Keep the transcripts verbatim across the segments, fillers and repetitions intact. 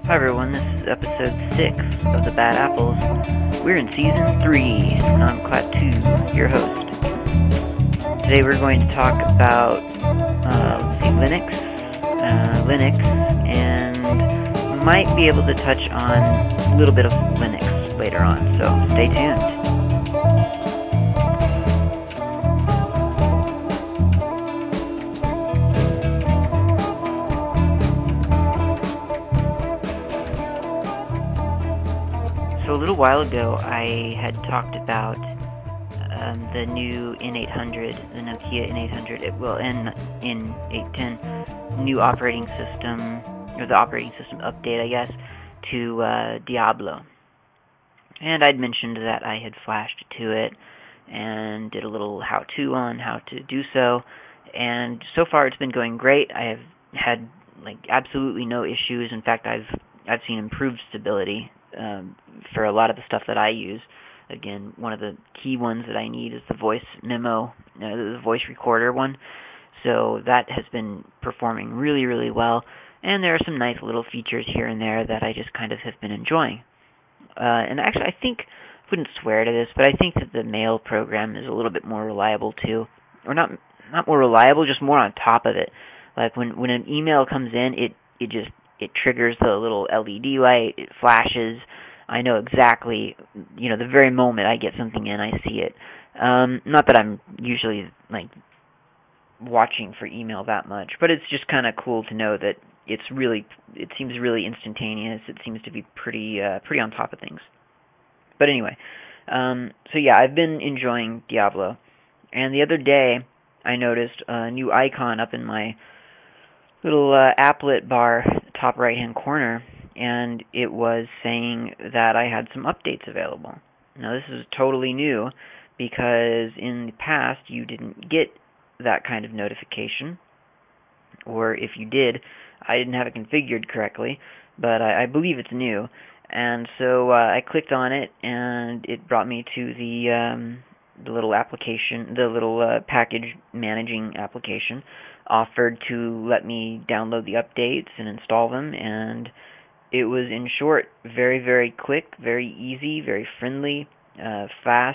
Hi everyone, this is episode six of The Bad Apples. We're in season three, and I'm Klaatu, your host. Today we're going to talk about, uh, let's see, Linux, uh, Linux, and might be able to touch on a little bit of Linux later on, so stay tuned. So a little while ago, I had talked about um, the new N eight hundred, the Nokia N eight hundred, it will N N eight ten new operating system, or the operating system update, I guess, to uh, Diablo. And I'd mentioned that I had flashed to it and did a little how-to on how to do so. And so far, it's been going great. I have had like absolutely no issues. In fact, I've I've seen improved stability um, for a lot of the stuff that I use. Again, one of the key ones that I need is the voice memo, uh, the voice recorder one. So that has been performing really, really well. And there are some nice little features here and there that I just kind of have been enjoying. Uh, and actually, I think, I wouldn't swear to this, but I think that the mail program is a little bit more reliable too. Or not not more reliable, just more on top of it. Like when, when an email comes in, it, it just, it triggers the little L E D light, it flashes. I know exactly, you know, the very moment I get something in, I see it. Um, not that I'm usually, like, watching for email that much, but it's just kind of cool to know that it's really, it seems really instantaneous. It seems to be pretty, uh, pretty on top of things. But anyway, um, so yeah, I've been enjoying Diablo, and the other day I noticed a new icon up in my little uh, applet bar, top right-hand corner, and it was saying that I had some updates available. Now this is totally new because in the past you didn't get that kind of notification, or if you did, I didn't have it configured correctly, but I, I believe it's new. And so uh, I clicked on it, and it brought me to the um, the little application, the little uh, package managing application, offered to let me download the updates and install them, and it was, in short, very, very quick, very easy, very friendly, uh, fast,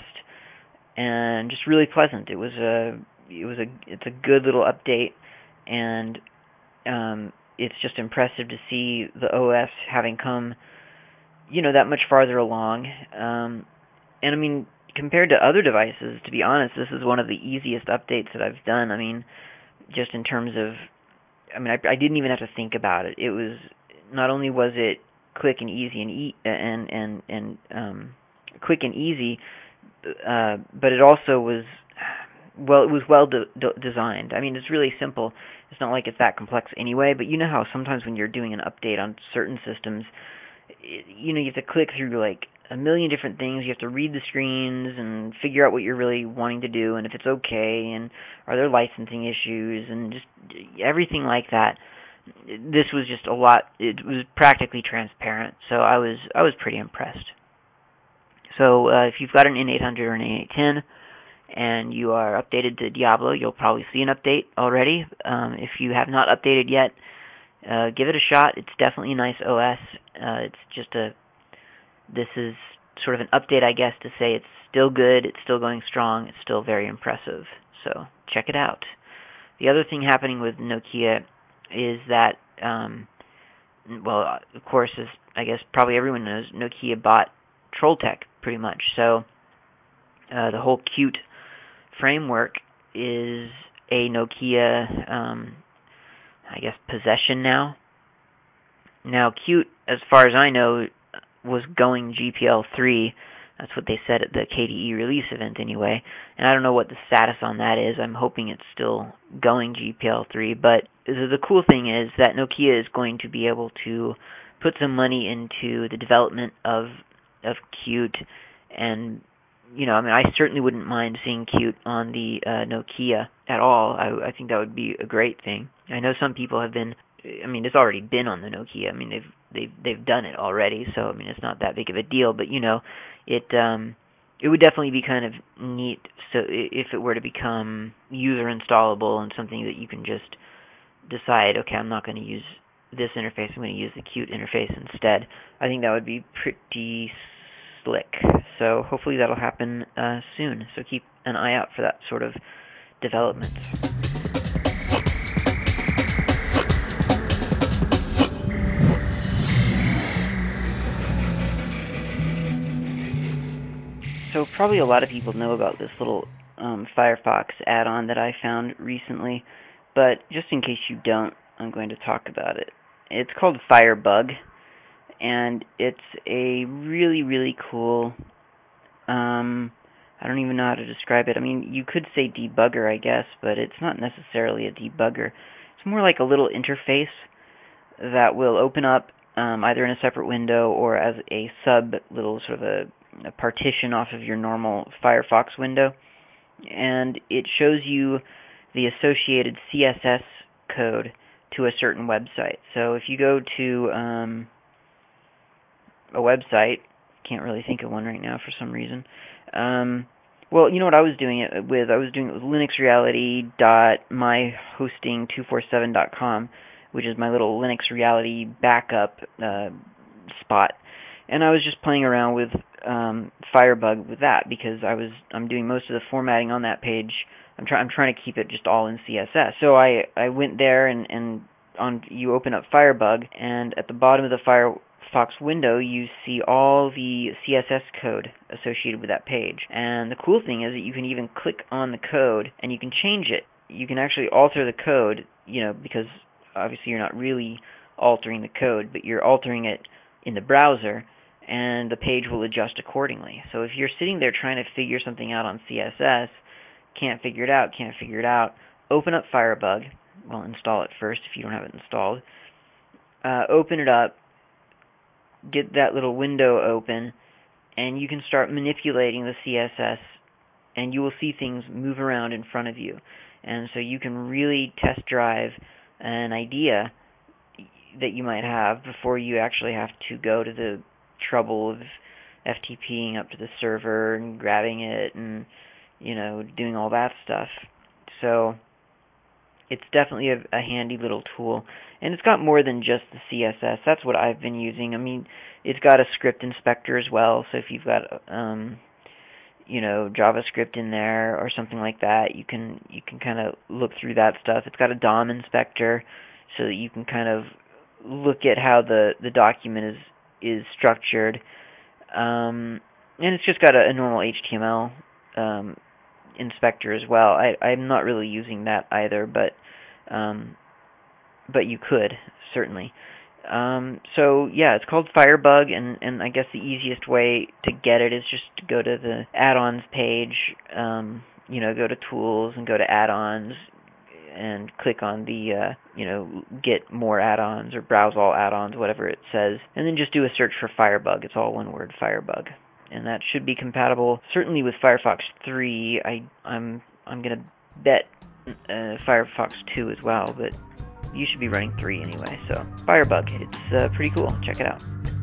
and just really pleasant. It was a it was a it's a good little update, and um, it's just impressive to see the O S having come, you know, that much farther along. Um, and I mean, compared to other devices, to be honest, this is one of the easiest updates that I've done. I mean, just in terms of, I mean, I, I didn't even have to think about it. It was, not only was it quick and easy and e- and and and um, quick and easy, uh, but it also was, well, it was well de- de- designed. I mean, it's really simple. It's not like it's that complex anyway, but you know how sometimes when you're doing an update on certain systems, it, you know, you have to click through like a million different things. You have to read the screens and figure out what you're really wanting to do and if it's okay, and are there licensing issues, and just everything like that. This was just a lot. It was practically transparent, so I was I was pretty impressed. So uh, if you've got an N eight hundred or an N eight ten and you are updated to Diablo, you'll probably see an update already. Um, if you have not updated yet, uh, give it a shot. It's definitely a nice O S. Uh, it's just a, this is sort of an update, I guess, to say it's still good, it's still going strong, it's still very impressive. So check it out. The other thing happening with Nokia is that, um, well, of course, as I guess probably everyone knows, Nokia bought Trolltech pretty much. So uh, the whole Qt framework is a Nokia, um, I guess, possession now. Now, Qt, as far as I know, was going G P L three. That's what they said at the K D E release event anyway. And I don't know what the status on that is. I'm hoping it's still going G P L three. But the cool thing is that Nokia is going to be able to put some money into the development of of Qt. And, you know, I mean, I certainly wouldn't mind seeing Qt on the uh, Nokia at all. I, I think that would be a great thing. I know some people have been, I mean, it's already been on the Nokia. I mean, they've they've they've done it already, so I mean, it's not that big of a deal. But you know, it um, it would definitely be kind of neat. So if it were to become user installable and something that you can just decide, okay, I'm not going to use this interface. I'm going to use the Qt interface instead. I think that would be pretty slick. So hopefully that'll happen uh, soon. So keep an eye out for that sort of development. So probably a lot of people know about this little um, Firefox add-on that I found recently, but just in case you don't, I'm going to talk about it. It's called Firebug, and it's a really, really cool, um, I don't even know how to describe it. I mean, you could say debugger, I guess, but it's not necessarily a debugger. It's more like a little interface that will open up um, either in a separate window or as a sub little sort of a, a partition off of your normal Firefox window. And it shows you the associated C S S code to a certain website. So if you go to um, a website, can't really think of one right now for some reason. Um, well, you know what I was doing it with? I was doing it with linux reality dot my hosting two forty-seven dot com, which is my little Linux Reality backup uh, spot. And I was just playing around with um, Firebug with that because I was I'm doing most of the formatting on that page. I'm trying I'm trying to keep it just all in C S S. So I, I went there and, and on you open up Firebug, and at the bottom of the Firefox window you see all the C S S code associated with that page. And the cool thing is that you can even click on the code and you can change it. You can actually alter the code, you know, because obviously you're not really altering the code, but you're altering it in the browser, and the page will adjust accordingly. So if you're sitting there trying to figure something out on C S S, can't figure it out, can't figure it out, open up Firebug. Well, install it first if you don't have it installed. Uh, open it up, get that little window open, and you can start manipulating the C S S, and you will see things move around in front of you. And so you can really test drive an idea that you might have before you actually have to go to the trouble of FTPing up to the server and grabbing it and, you know, doing all that stuff. So it's definitely a, a handy little tool. And it's got more than just the C S S. That's what I've been using. I mean, it's got a script inspector as well, so if you've got um you know, JavaScript in there or something like that, you can you can kind of look through that stuff. It's got a D O M inspector so that you can kind of look at how the, the document is is structured. Um, and it's just got a, a normal H T M L um, inspector as well. I, I'm not really using that either, but um, but you could, certainly. Um, so yeah, it's called Firebug, and, and I guess the easiest way to get it is just to go to the add-ons page, um, you know, go to Tools and go to Add-ons and click on the, uh, you know, Get More Add-ons or Browse All Add-ons, whatever it says, and then just do a search for Firebug. It's all one word, Firebug. And that should be compatible, certainly with Firefox three. I, I'm, I'm going to bet uh, Firefox two as well, but you should be running three anyway. So Firebug, it's uh, pretty cool. Check it out.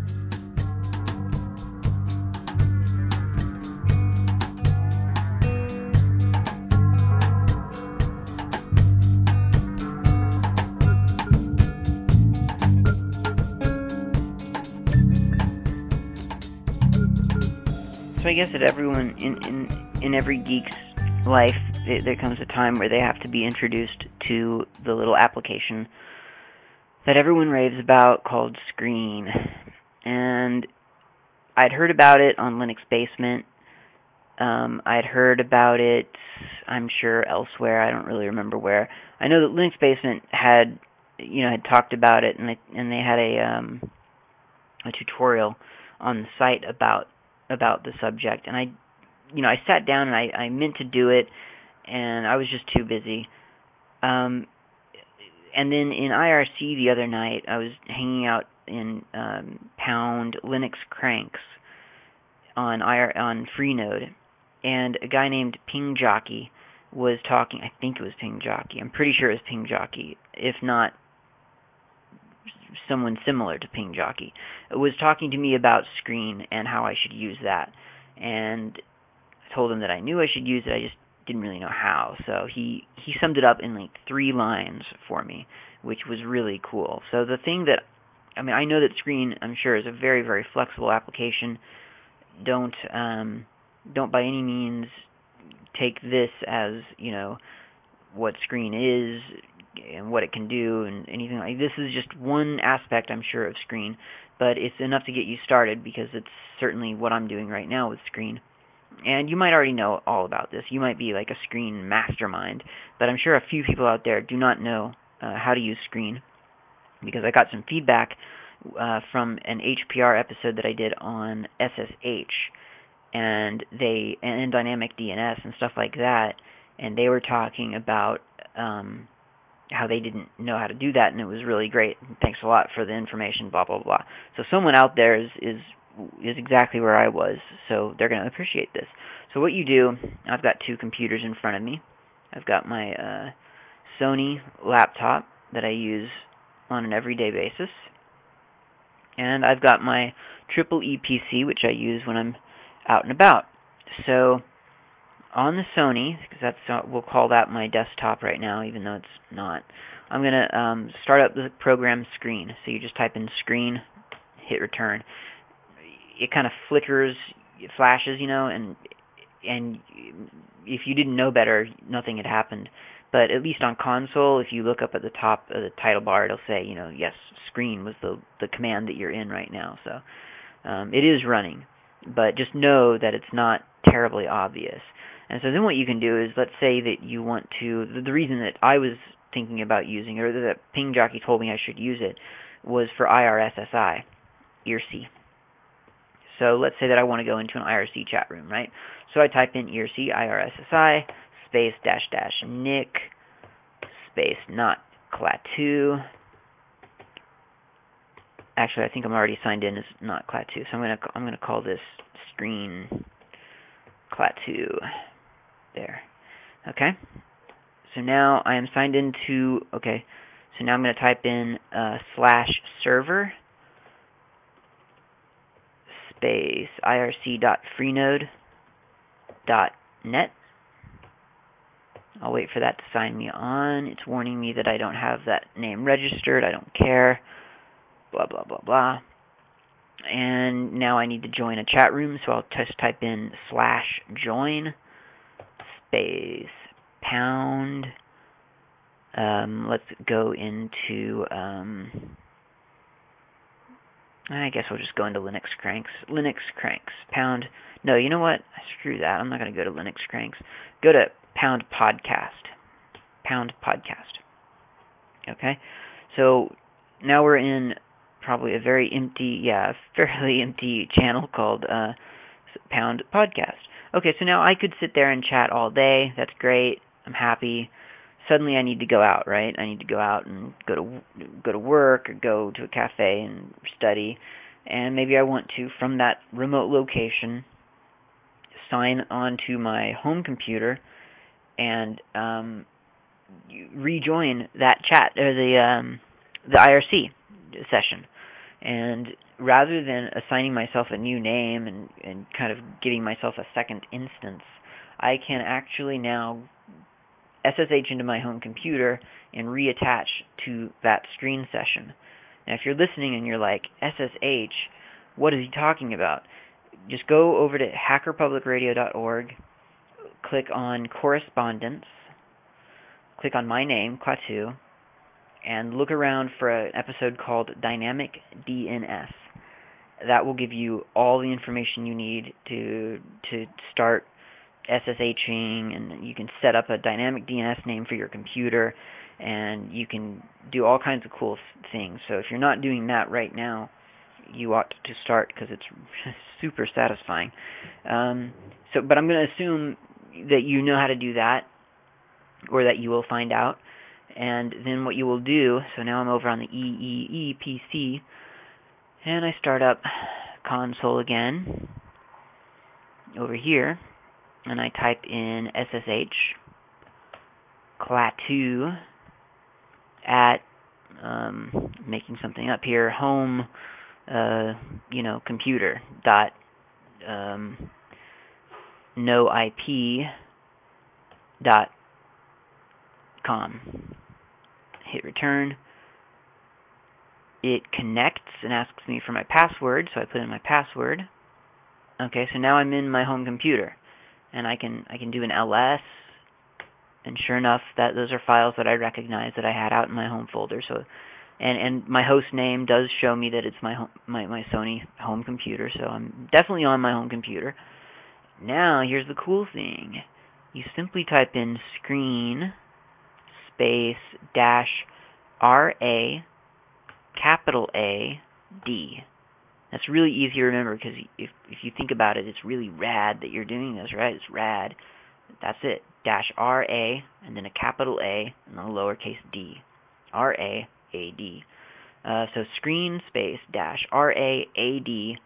So I guess that everyone in in, in every geek's life, it, there comes a time where they have to be introduced to the little application that everyone raves about called Screen. And I'd heard about it on Linux Basement. Um, I'd heard about it, I'm sure, elsewhere. I don't really remember where. I know that Linux Basement had, you know, had talked about it, and they and they had a um, a tutorial on the site about about the subject. And I, you know, I sat down and I, I meant to do it, and I was just too busy. Um, and then in I R C the other night, I was hanging out in um, Pound Linux Cranks on I R on Freenode, and a guy named Ping Jockey was talking. I think it was Ping Jockey. I'm pretty sure it was Ping Jockey. If not, someone similar to Ping Jockey was talking to me about Screen and how I should use that. And I told him that I knew I should use it. I just didn't really know how. So he he summed it up in like three lines for me, which was really cool. So the thing that I mean, I know that Screen, I'm sure, is a very, very flexible application. Don't um, don't by any means take this as, you know, what Screen is and what it can do and anything like this. Is just one aspect, I'm sure, of Screen, but it's enough to get you started because it's certainly what I'm doing right now with Screen. And you might already know all about this. You might be like a Screen mastermind, but I'm sure a few people out there do not know uh, how to use Screen, because I got some feedback uh, from an H P R episode that I did on S S H and they and dynamic D N S and stuff like that, and they were talking about um, how they didn't know how to do that, and it was really great. Thanks a lot for the information. Blah blah blah. So someone out there is is is exactly where I was, so they're going to appreciate this. So what you do, I've got two computers in front of me. I've got my uh, Sony laptop that I use on an everyday basis, and I've got my triple E P C, which I use when I'm out and about. So on the Sony, because that's uh, we'll call that my desktop right now, even though it's not, I'm going to um, start up the program Screen. So you just type in Screen, hit return. It kind of flickers, it flashes, you know, and and if you didn't know better, nothing had happened. But at least on console, if you look up at the top of the title bar, it'll say, you know, yes, Screen was the the command that you're in right now. So um, it is running, but just know that it's not terribly obvious. And so then what you can do is, let's say that you want to, the, the reason that I was thinking about using it, or that Ping Jockey told me I should use it, was for I R S S I, I R C. So let's say that I want to go into an I R C chat room, right? So I type in I R C, I R S S I, space, dash, dash, Nick, space, not Klaatu. Actually, I think I'm already signed in as not Klaatu, so I'm gonna I'm gonna call this Screen Klaatu. There. Okay. So now I am signed into. Okay. So now I'm gonna type in uh, slash server space irc.freenode dot net. I'll wait for that to sign me on. It's warning me that I don't have that name registered. I don't care. Blah, blah, blah, blah. And now I need to join a chat room, so I'll just type in slash join space pound. Um, let's go into, um, I guess we'll just go into Linux Cranks. Linux Cranks. Pound. No, you know what? Screw that. I'm not going to go to Linux Cranks. Go to Pound Podcast. Pound Podcast. Okay? So now we're in probably a very empty, yeah, a fairly empty channel called uh, Pound Podcast. Okay, so now I could sit there and chat all day. That's great. I'm happy. Suddenly I need to go out, right? I need to go out and go to go to work or go to a cafe and study. And maybe I want to, from that remote location, sign on to my home computer and um, rejoin that chat, or the um, the I R C session. And rather than assigning myself a new name and, and kind of giving myself a second instance, I can actually now S S H into my home computer and reattach to that Screen session. Now, if you're listening and you're like, S S H, what is he talking about? Just go over to hacker public radio dot org, click on Correspondence, click on my name, Klaatu, and look around for an episode called Dynamic D N S. That will give you all the information you need to to start SSHing, and you can set up a dynamic D N S name for your computer, and you can do all kinds of cool things. So if you're not doing that right now, you ought to start, because it's super satisfying. Um, so, but I'm going to assume that you know how to do that, or that you will find out. And then what you will do, so now I'm over on the E E E P C, and I start up console again over here, and I type in S S H Klaatu at, um, making something up here, home, uh, you know, computer dot, um, no I P dot com. Hit return. It connects and asks me for my password, so I put in my password. Okay, so now I'm in my home computer, and I can I can do an L S, and sure enough, that those are files that I recognize that I had out in my home folder. So, and and my host name does show me that it's my home, my my Sony home computer. So I'm definitely on my home computer. Now here's the cool thing: you simply type in screen space dash R A capital A D. That's really easy to remember because if if you think about it, it's really rad that you're doing this, right? It's rad. That's it. Dash R A and then a capital A and then a lowercase d. R A A D. Uh, so screen space dash R A A D.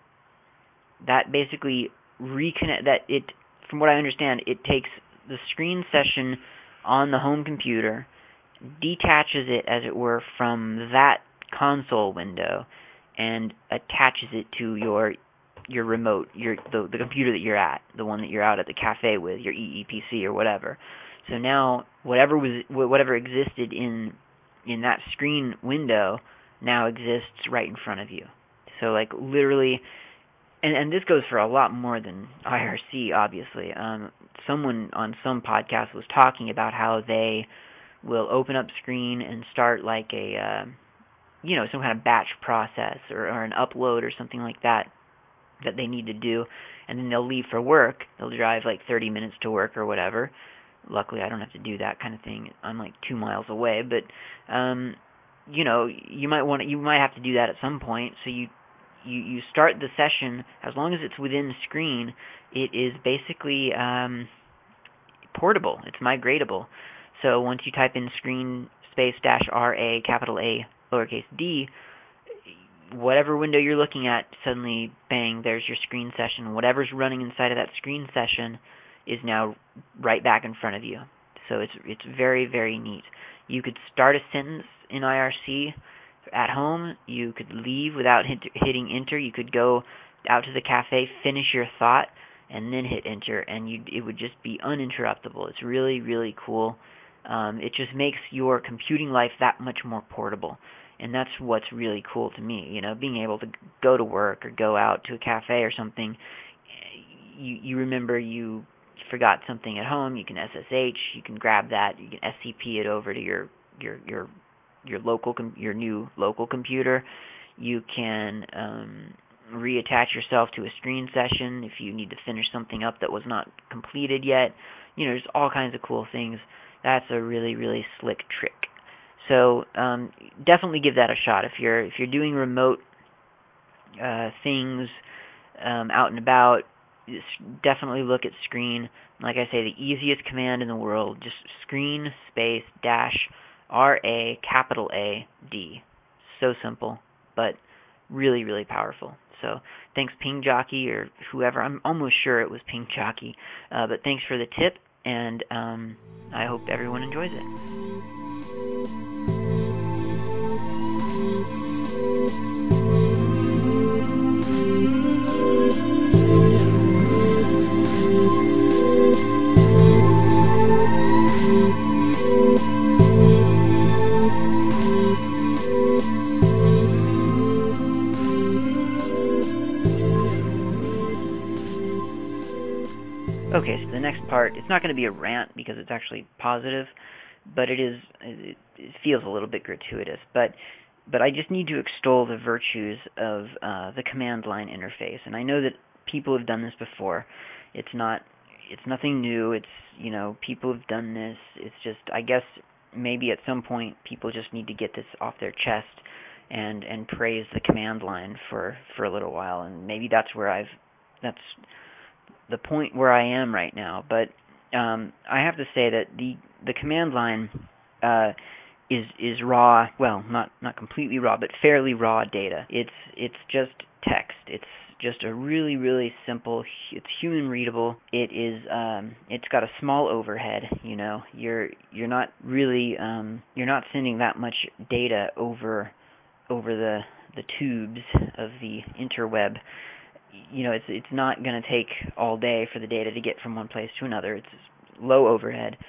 That basically reconnect that it. From what I understand, it takes the screen session on the home computer, detaches it as it were from that console window, and attaches it to your your remote, your the, the computer that you're at, the one that you're out at the cafe with, your E E P C or whatever. So now whatever was whatever existed in in that screen window now exists right in front of you. So like literally, and and this goes for a lot more than I R C, obviously. Um, someone on some podcast was talking about how they will open up screen and start like a uh, you know, some kind of batch process or, or an upload or something like that that they need to do, and then they'll leave for work. They'll drive like thirty minutes to work or whatever. Luckily, I don't have to do that kind of thing. I'm like two miles away, but um, you know, you might want to, you might have to do that at some point. So you you you start the session as long as it's within the screen. It is basically um, portable. It's migratable. So once you type in screen space dash R A capital A lowercase d, whatever window you're looking at, suddenly, bang, there's your screen session. Whatever's running inside of that screen session is now right back in front of you. So it's it's very, very neat. You could start a sentence in I R C at home. You could leave without hit, hitting enter. You could go out to the cafe, finish your thought, and then hit enter, and you it would just be uninterruptible. It's really, really cool. Um, it just makes your computing life that much more portable. And that's what's really cool to me, you know, being able to go to work or go out to a cafe or something. You you remember you forgot something at home, you can S S H, you can grab that, you can S C P it over to your your your your local com- your new local computer. You can um, reattach yourself to a screen session if you need to finish something up that was not completed yet. You know, there's all kinds of cool things. That's a really, really slick trick. So um, definitely give that a shot if you're if you're doing remote uh, things um, out and about. Definitely look at screen. Like I say, the easiest command in the world: just screen space dash R A capital A D. So simple, but really really powerful. So thanks Ping Jockey or whoever. I'm almost sure it was Ping Jockey, uh, but thanks for the tip, and um, I hope everyone enjoys it. Okay, so the next part, it's not going to be a rant because it's actually positive, but it is it, it feels a little bit gratuitous. But but I just need to extol the virtues of uh, the command line interface, and I know that people have done this before. It's not it's nothing new. It's you know people have done this. It's just I guess maybe at some point people just need to get this off their chest and and praise the command line for for a little while, and maybe that's where I've that's the point where I am right now. But um, I have to say that the the command line uh, is is raw. Well, not not completely raw, but fairly raw data. It's it's just text. It's just a really really simple. It's human readable. It is. Um, it's got a small overhead. You know, you're you're not really um, you're not sending that much data over over the the tubes of the interweb. You know, it's it's not going to take all day for the data to get from one place to another. It's low overhead,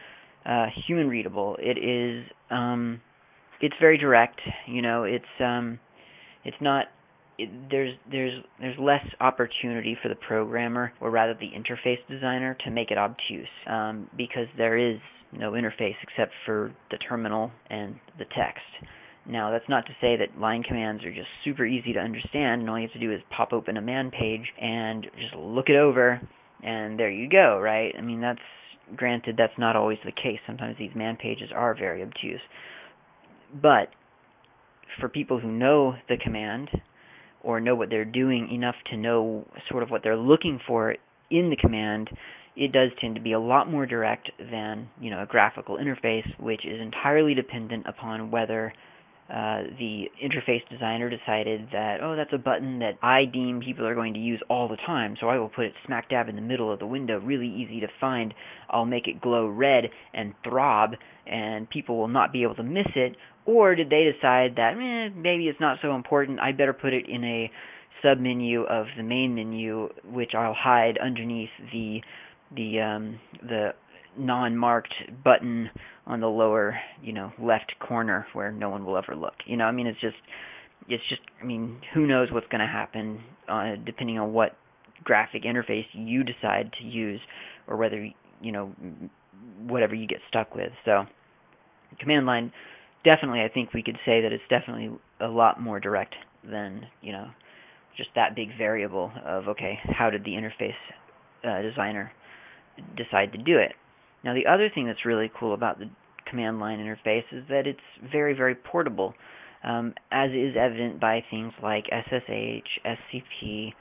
uh, human readable. It is um, it's very direct. You know, it's um, it's not. It, there's there's there's less opportunity for the programmer, or rather the interface designer, to make it obtuse, um, because there is no interface except for the terminal and the text. Now, that's not to say that line commands are just super easy to understand, and all you have to do is pop open a man page and just look it over, and there you go, right? I mean, that's granted, that's not always the case. Sometimes these man pages are very obtuse. But for people who know the command, or know what they're doing enough to know sort of what they're looking for in the command, it does tend to be a lot more direct than, you know, a graphical interface, which is entirely dependent upon whether uh, the interface designer decided that, oh, that's a button that I deem people are going to use all the time, so I will put it smack dab in the middle of the window, really easy to find. I'll make it glow red and throb, and people will not be able to miss it. Or did they decide that, eh, maybe it's not so important, I better put it in a submenu of the main menu, which I'll hide underneath the the um, the non-marked button on the lower, you know, left corner where no one will ever look. You know, I mean, it's just, it's just, I mean, who knows what's going to happen uh, depending on what graphic interface you decide to use, or whether, you know, whatever you get stuck with. So, command line, definitely, I think we could say that it's definitely a lot more direct than, you know, just that big variable of, okay, how did the interface uh, designer decide to do it? Now, the other thing that's really cool about the command line interface is that it's very, very portable, um, as is evident by things like S S H, S C P,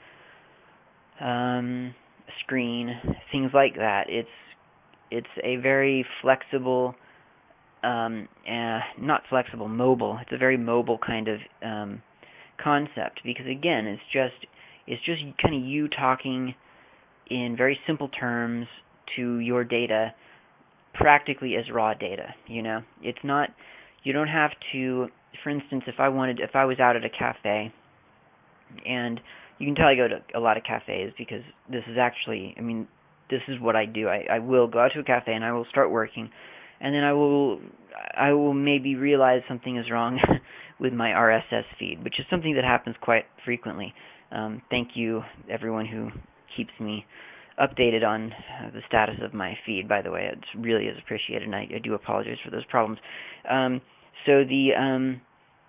um, Screen, things like that. It's it's a very flexible, um, uh, not flexible, mobile. It's a very mobile kind of um, concept, because again, it's just it's just kind of you talking in very simple terms to your data, practically as raw data. You know, it's not, you don't have to, for instance, if I wanted, if I was out at a cafe, and you can tell I go to a lot of cafes because this is actually, I mean, this is what I do. I, I will go out to a cafe and I will start working, and then I will, I will maybe realize something is wrong with my R S S feed, which is something that happens quite frequently. Um, thank you, everyone who keeps me updated on uh, the status of my feed, by the way. It really is appreciated, and I, I do apologize for those problems. Um, so the um,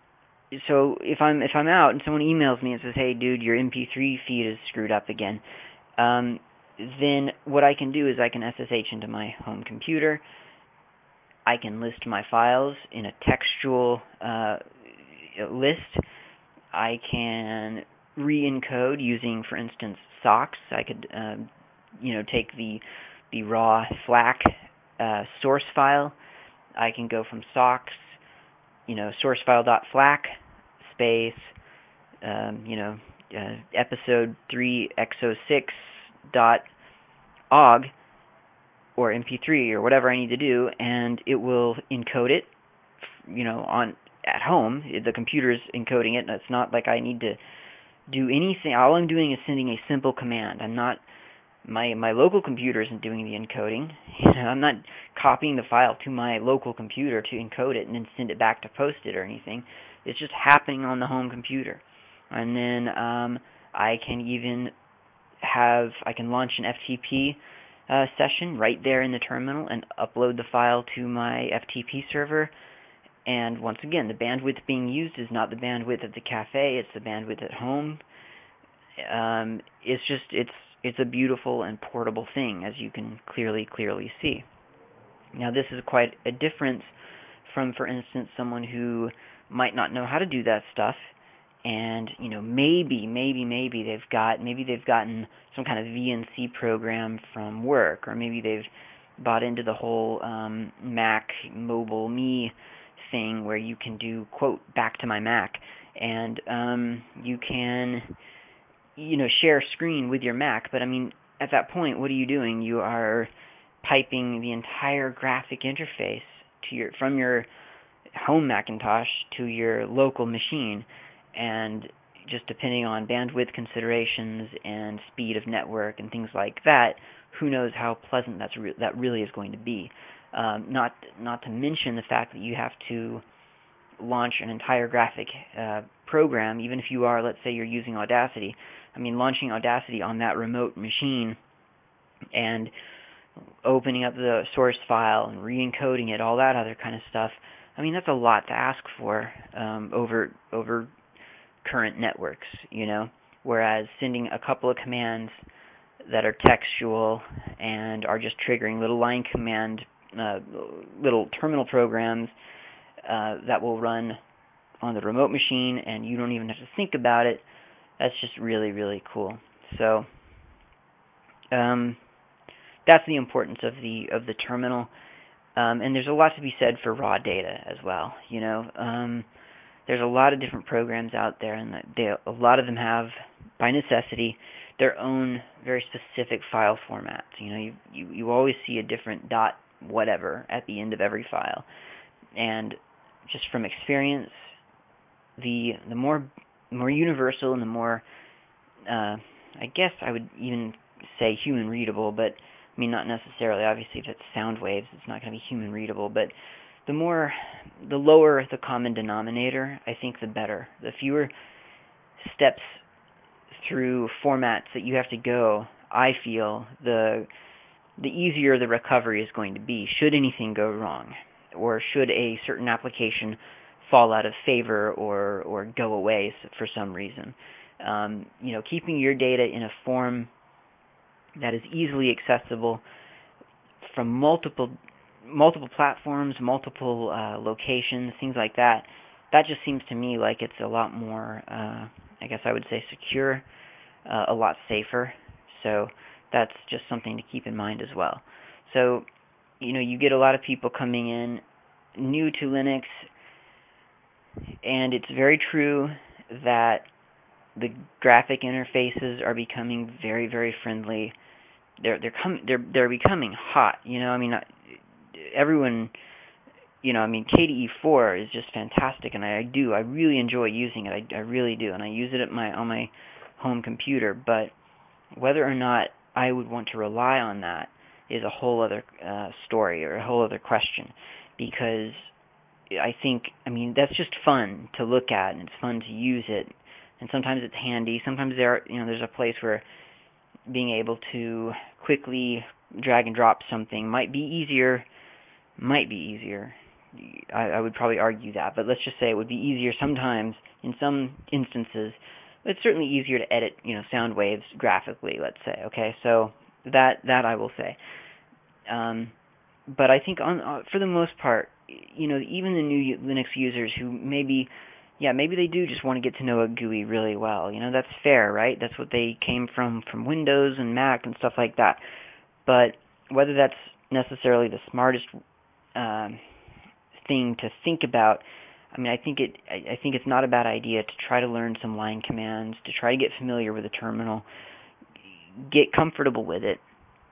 so if I'm if I'm out and someone emails me and says, "Hey, dude, your M P three feed is screwed up again," um, then what I can do is I can S S H into my home computer. I can list my files in a textual uh, list. I can re-encode using, for instance, socks. I could uh, you know, take the the raw FLAC uh, source file. I can go from socks, you know, sourcefile.flac space, um, you know, uh, episode three x oh six dot og or M P three or whatever I need to do, and it will encode it, you know, on at home. The computer's encoding it, and it's not like I need to do anything. All I'm doing is sending a simple command. I'm not My my local computer isn't doing the encoding. You know, I'm not copying the file to my local computer to encode it and then send it back to post it or anything. It's just happening on the home computer. And then um, I can even have I can launch an F T P uh, session right there in the terminal and upload the file to my F T P server. And once again, the bandwidth being used is not the bandwidth at the cafe; it's the bandwidth at home. Um, it's just it's It's a beautiful and portable thing, as you can clearly, clearly see. Now, this is quite a difference from, for instance, someone who might not know how to do that stuff, and, you know, maybe, maybe, maybe they've got, maybe they've gotten some kind of V N C program from work, or maybe they've bought into the whole um, Mac Mobile Me thing where you can do, quote, back to my Mac, and um, you can, you know, share screen with your Mac. But I mean, at that point, what are you doing? You are piping the entire graphic interface to your from your home Macintosh to your local machine, and just depending on bandwidth considerations and speed of network and things like that, who knows how pleasant that's re- that really is going to be. Um, not not to mention the fact that you have to launch an entire graphic uh, program, even if you are, let's say, you're using Audacity. I mean, launching Audacity on that remote machine and opening up the source file and re-encoding it, all that other kind of stuff. I mean, that's a lot to ask for um, over over current networks, you know. Whereas sending a couple of commands that are textual and are just triggering little line command, uh, little terminal programs uh, that will run on the remote machine, and you don't even have to think about it. That's just really, really cool. So um, that's the importance of the of the terminal. Um, and there's a lot to be said for raw data as well. You know, um, there's a lot of different programs out there, and they, a lot of them have, by necessity, their own very specific file formats. You know, you, you you always see a different dot whatever at the end of every file, and just from experience, the the more more universal and the more uh, I guess I would even say human readable, but I mean not necessarily. Obviously, if it's sound waves, it's not going to be human readable, but the more the lower the common denominator, I think the better. The fewer steps through formats that you have to go, I feel, the the easier the recovery is going to be should anything go wrong, or should a certain application fall out of favor or or go away for some reason. Um, you know, keeping your data in a form that is easily accessible from multiple multiple platforms, multiple uh, locations, things like that, that just seems to me like it's a lot more, uh, I guess I would say, secure, uh, a lot safer. So that's just something to keep in mind as well. So, you know, you get a lot of people coming in new to Linux, and it's very true that the graphic interfaces are becoming very, very friendly. They're they're com- they're they're becoming hot. You know, I mean, everyone. You know, I mean, K D E four is just fantastic, and I, I do. I really enjoy using it. I, I really do, and I use it at my on my home computer. But whether or not I would want to rely on that is a whole other uh, story or a whole other question, because I think, I mean, that's just fun to look at, and it's fun to use it, and sometimes it's handy. Sometimes there, you know, there's a place where being able to quickly drag and drop something might be easier. Might be easier. I, I would probably argue that, but let's just say it would be easier sometimes in some instances. It's certainly easier to edit, you know, sound waves graphically, let's say. Okay, so that that I will say. Um, but I think on uh, for the most part, you know, even the new Linux users who maybe, yeah, maybe they do just want to get to know a G U I really well. You know, that's fair, right? That's what they came from from Windows and Mac and stuff like that. But whether that's necessarily the smartest um, thing to think about, I mean, I think it. I, I think it's not a bad idea to try to learn some line commands, to try to get familiar with the terminal, get comfortable with it,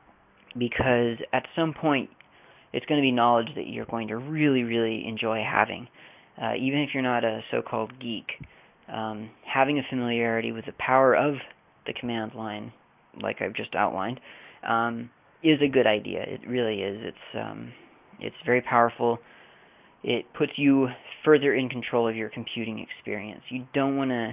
because at some point it's going to be knowledge that you're going to really, really enjoy having, uh, even if you're not a so-called geek. Um, having a familiarity with the power of the command line, like I've just outlined, um, is a good idea. It really is. It's um, it's very powerful. It puts you further in control of your computing experience. You don't want to,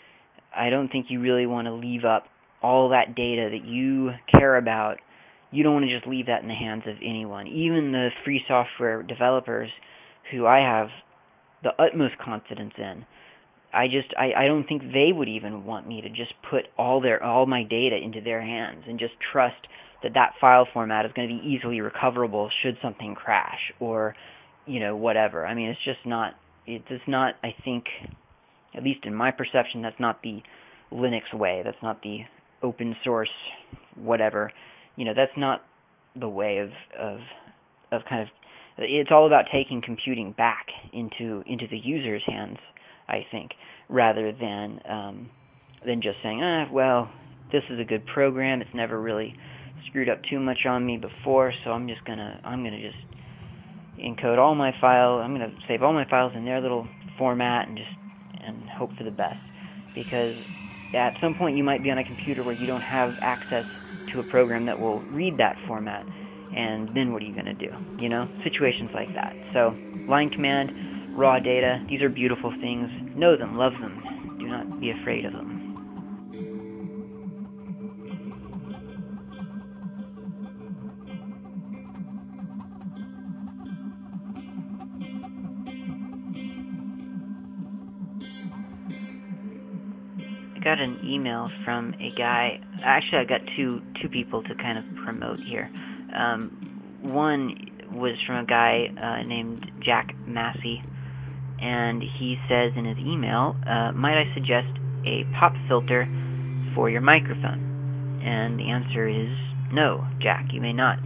I don't think you really want to leave up all that data that you care about. You don't want to just leave that in the hands of anyone. Even the free software developers who I have the utmost confidence in, I just, I, I don't think they would even want me to just put all their, all my data into their hands and just trust that that file format is going to be easily recoverable should something crash or, you know, whatever. I mean, it's just not, it's not, I think, at least in my perception, that's not the Linux way. That's not the open source whatever. You know, that's not the way of, of, of kind of, it's all about taking computing back into, into the user's hands, I think, rather than, um, than just saying, ah, well, this is a good program. It's never really screwed up too much on me before, so I'm just gonna, I'm gonna just encode all my files. I'm gonna save all my files in their little format and just and hope for the best. Because at some point you might be on a computer where you don't have access to a program that will read that format, and then what are you going to do? You know, situations like that. So, line command, raw data, these are beautiful things. Know them, love them. Do not be afraid of them. I got an email from a guy. Actually, I got two two people to kind of promote here. Um, one was from a guy uh, named Jack Massey, and he says in his email, uh, might I suggest a pop filter for your microphone? And the answer is no, Jack, you may not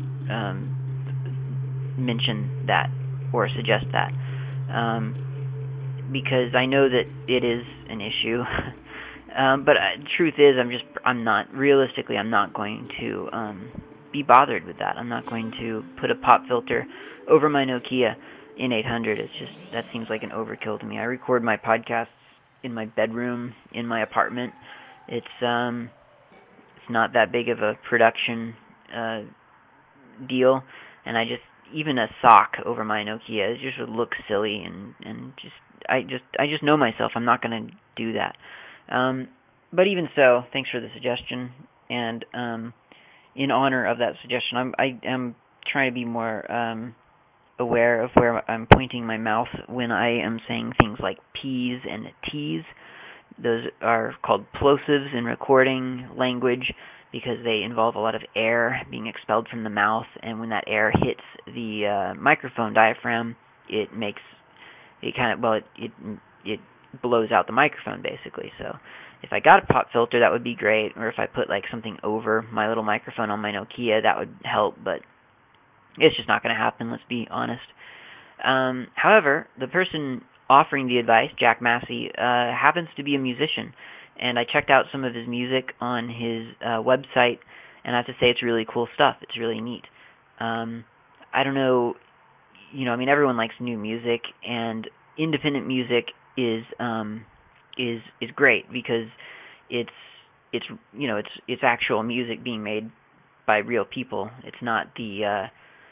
um, mention that or suggest that, um, because I know that it is an issue. um, but uh, the truth is, I'm just, I'm not, realistically, I'm not going to um, be bothered with that. I'm not going to put a pop filter over my Nokia N eight hundred. It's just, that seems like an overkill to me. I record my podcasts in my bedroom, in my apartment. It's um, it's not that big of a production uh, deal, and I just, even a sock over my Nokia, it just would look silly, and and just, I just, I just know myself. I'm not going to do that. Um, but even so, thanks for the suggestion, and um, in honor of that suggestion, I'm, I am trying to be more um, aware of where I'm pointing my mouth when I am saying things like P's and T's. Those are called plosives in recording language because they involve a lot of air being expelled from the mouth, and when that air hits the uh, microphone diaphragm, it makes it kind of, well, it, it it blows out the microphone basically. So if I got a pop filter, that would be great, or if I put like something over my little microphone on my Nokia, that would help, but it's just not going to happen, let's be honest. Um, however, the person offering the advice, Jack Massey, uh, happens to be a musician, and I checked out some of his music on his uh, website, and I have to say it's really cool stuff. It's really neat. Um, I don't know, you know, I mean, everyone likes new music, and independent music is um, is is great because it's it's you know it's it's actual music being made by real people. It's not the uh,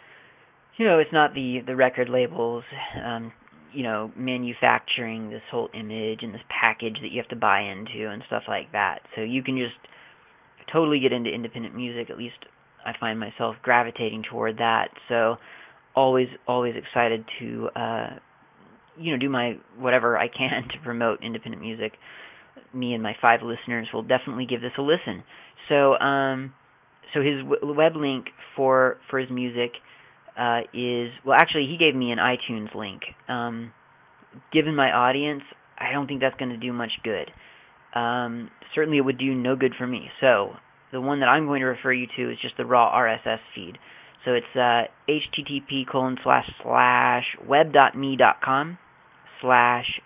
you know, it's not the, the record labels, um, you know, manufacturing this whole image and this package that you have to buy into and stuff like that. So you can just totally get into independent music. At least I find myself gravitating toward that. So always, always excited to, uh, you know, do my whatever I can to promote independent music. Me and my five listeners will definitely give this a listen. So, um, so his w- web link for for his music uh, is, well, actually, he gave me an iTunes link. Um, given my audience, I don't think that's going to do much good. Um, certainly, it would do no good for me. So the one that I'm going to refer you to is just the raw R S S feed. So it's uh, http colon slash slash web.me.com slash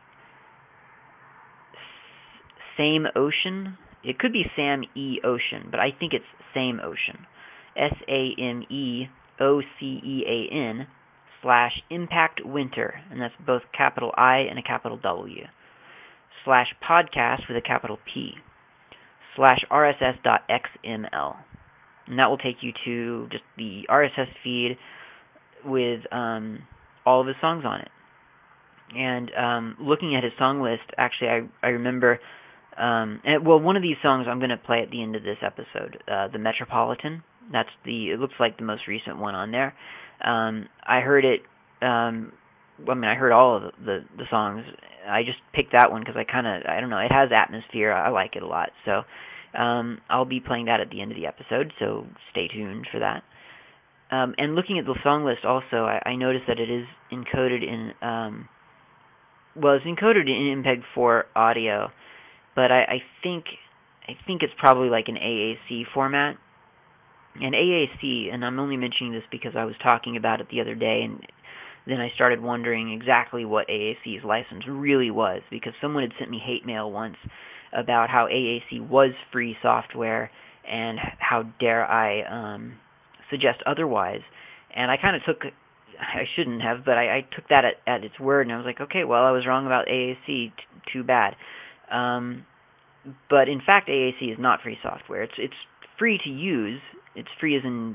Same Ocean. It could be Sam E Ocean, but I think it's Same Ocean. S A M E O C E A N slash Impact Winter, and that's both capital I and a capital W, slash podcast with a capital P, slash rss.xml. And that will take you to just the R S S feed with um, all of his songs on it. And um, looking at his song list, actually, I, I remember, um, and, well, one of these songs I'm going to play at the end of this episode, uh, The Metropolitan. That's the, it looks like the most recent one on there. Um, I heard it, um, I mean, I heard all of the, the songs. I just picked that one because I kind of, I don't know, it has atmosphere. I like it a lot. So um, I'll be playing that at the end of the episode, so stay tuned for that. Um, and looking at the song list also, I, I noticed that it is encoded in, um, well, it's encoded in MPEG four audio, but I, I think I think it's probably like an A A C format. And A A C, and I'm only mentioning this because I was talking about it the other day, and then I started wondering exactly what A A C's license really was, because someone had sent me hate mail once about how A A C was free software, and how dare I um, suggest otherwise. And I kind of took, I shouldn't have, but I, I took that at, at its word, and I was like, okay, well, I was wrong about A A C, t- too bad. Um, but in fact, A A C is not free software. It's it's free to use. It's free as in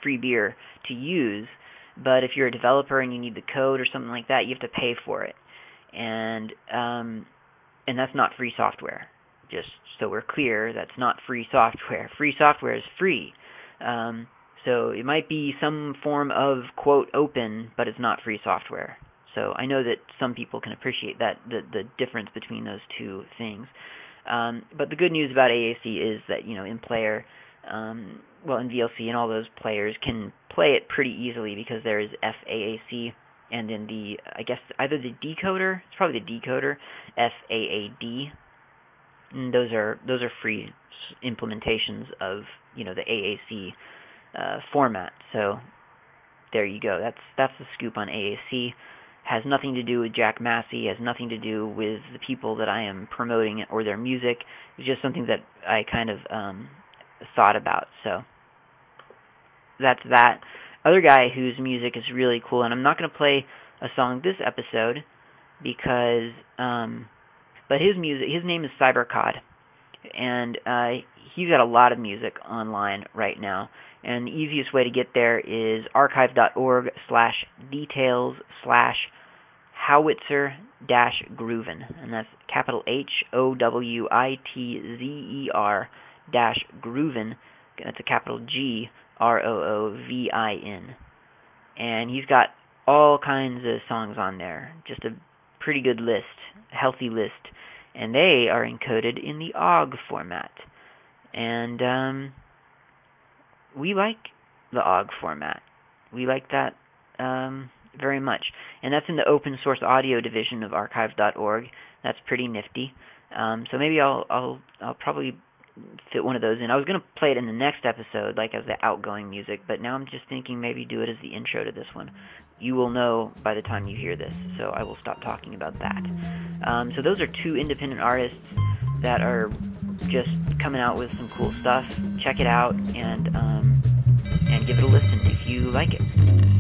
free beer to use, but if you're a developer and you need the code or something like that, you have to pay for it. And um, and that's not free software. Just so we're clear, that's not free software. Free software is free. Um, so it might be some form of, quote, open, but it's not free software. So I know that some people can appreciate that, the, the difference between those two things. Um, but the good news about A A C is that, you know, in player, um, well, in V L C and all those players can play it pretty easily because there is F A A C, and in the, I guess, either the decoder, it's probably the decoder, F A A D. And those are those are free implementations of, you know, the A A C uh, format. So there you go. That's that's the scoop on A A C. Has nothing to do with Jack Massey. Has nothing to do with the people that I am promoting or their music. It's just something that I kind of um, thought about. So that's that. Other guy whose music is really cool, and I'm not going to play a song this episode because, um, but his music, his name is Cybercod, and uh, he's got a lot of music online right now. And the easiest way to get there is archive.org slash details slash howitzer dash groovin, and that's capital H O W I T Z E R dash groovin. That's a capital G R O O V I N. And he's got all kinds of songs on there. Just a pretty good list, a healthy list. And they are encoded in the O G format. And um, we like the O G format. We like that um, very much. And that's in the open source audio division of archive dot org. That's pretty nifty. Um, so maybe I'll I'll I'll probably fit one of those in. I was going to play it in the next episode, like as the outgoing music, but now I'm just thinking maybe do it as the intro to this one. You will know by the time you hear this, so I will stop talking about that. Um, so those are two independent artists that are just coming out with some cool stuff. Check it out and um, and give it a listen if you like it.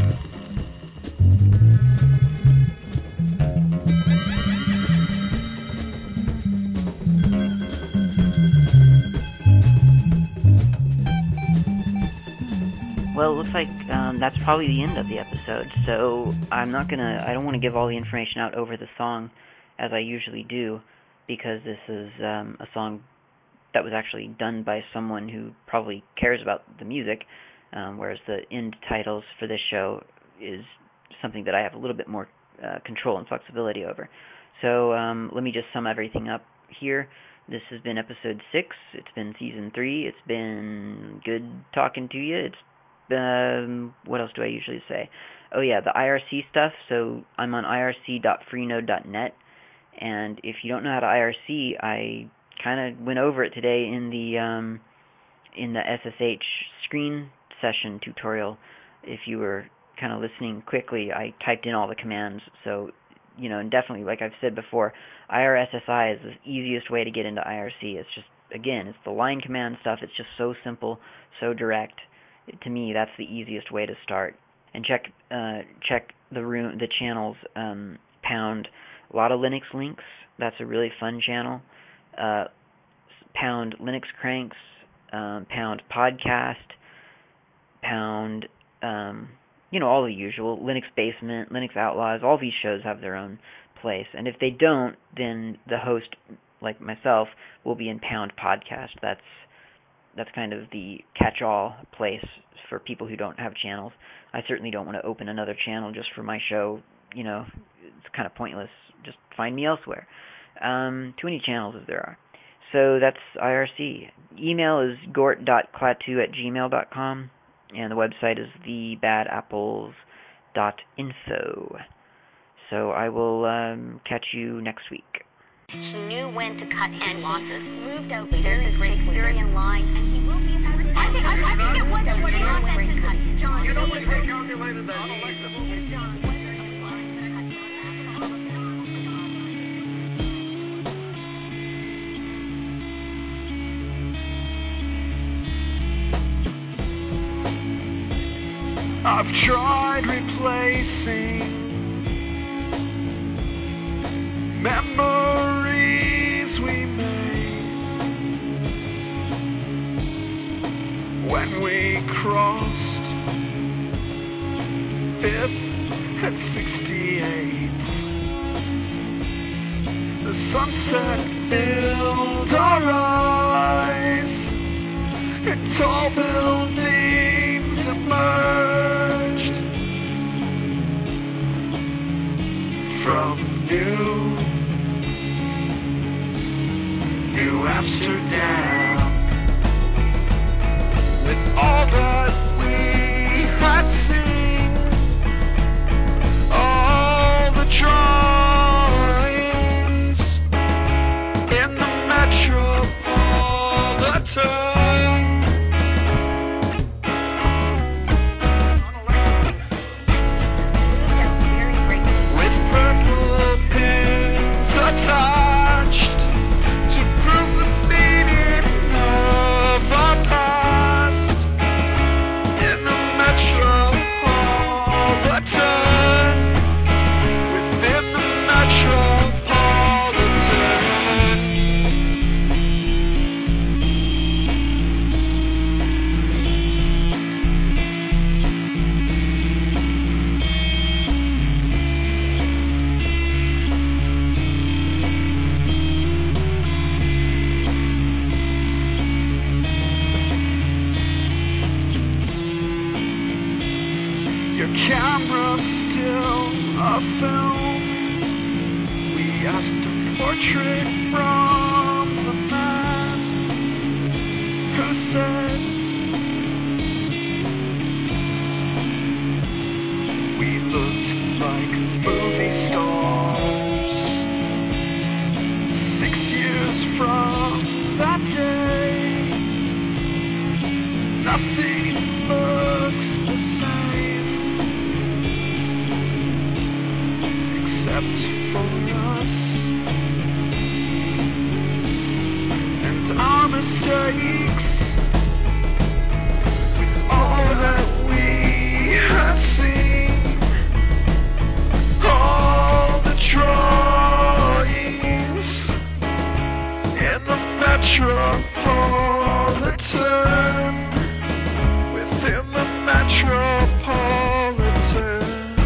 Well, it looks like um, that's probably the end of the episode, so I'm not gonna, I don't want to give all the information out over the song as I usually do, because this is um, a song that was actually done by someone who probably cares about the music, um, whereas the end titles for this show is something that I have a little bit more uh, control and flexibility over. So um, let me just sum everything up here. This has been episode six. It's been season three. It's been good talking to you. It's Um, what else do I usually say? Oh yeah, the I R C stuff. So I'm on I R C dot freenode dot net, and if you don't know how to I R C, I kind of went over it today in the um, in the S S H screen session tutorial. If you were kind of listening quickly, I typed in all the commands. So you know, and definitely, like I've said before, I R S S I is the easiest way to get into I R C. It's just, again, it's the line command stuff. It's just so simple, so direct. To me, that's the easiest way to start. And check uh, check the room, the channels. Um, pound a lot of Linux links. That's a really fun channel. Uh, pound Linux cranks. Um, pound podcast. Pound um, you know, all the usual. Linux Basement, Linux Outlaws. All these shows have their own place. And if they don't, then the host, like myself, will be in pound podcast. That's That's kind of the catch-all place for people who don't have channels. I certainly don't want to open another channel just for my show. You know, it's kind of pointless. Just find me elsewhere. Um, too many channels as there are. So that's I R C. Email is gort dot clatu at gmail dot com, and the website is the bad apples dot info. So I will um, catch you next week. He knew when to cut his losses. Moved out very Shakespearean lines, and he will be. I think I, I think it was what he offensive. John, you know what they calculated that he. John. I've tried replacing memories we made when we crossed fifth and sixty-eighth. The sunset filled our eyes, and tall buildings emerged from New, New Amsterdam. With all that we had seen, all the drawings in the Metropolitan, with purple pins attached to prove the meaning of our past. In the Metropolitan, within the Metropolitan. Your camera still a film. We asked a portrait from the man who said we looked like movie stars. Six years from that day, nothing looks the same, except for us and our mistakes. With all that we had seen, all the drawings in the Metropolitan, within the Metropolitan.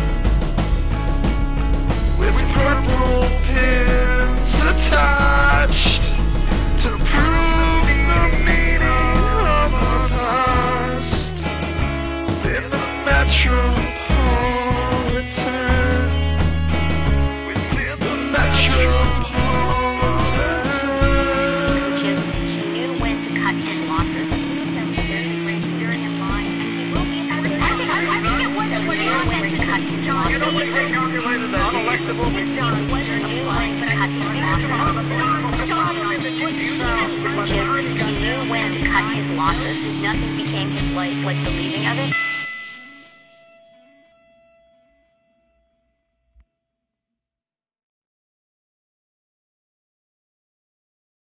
With purple pins attached to prove the meaning of our past. Within the Metropolitan, within the Metropolitan. He knew when to cut his losses. During in line, and he will be. I think I think it was when to cut his losses. Nobody can calculate that unelectable It wasn't new when to cut his losses. He knew when to cut his losses. Nothing became his life like the leaving of it.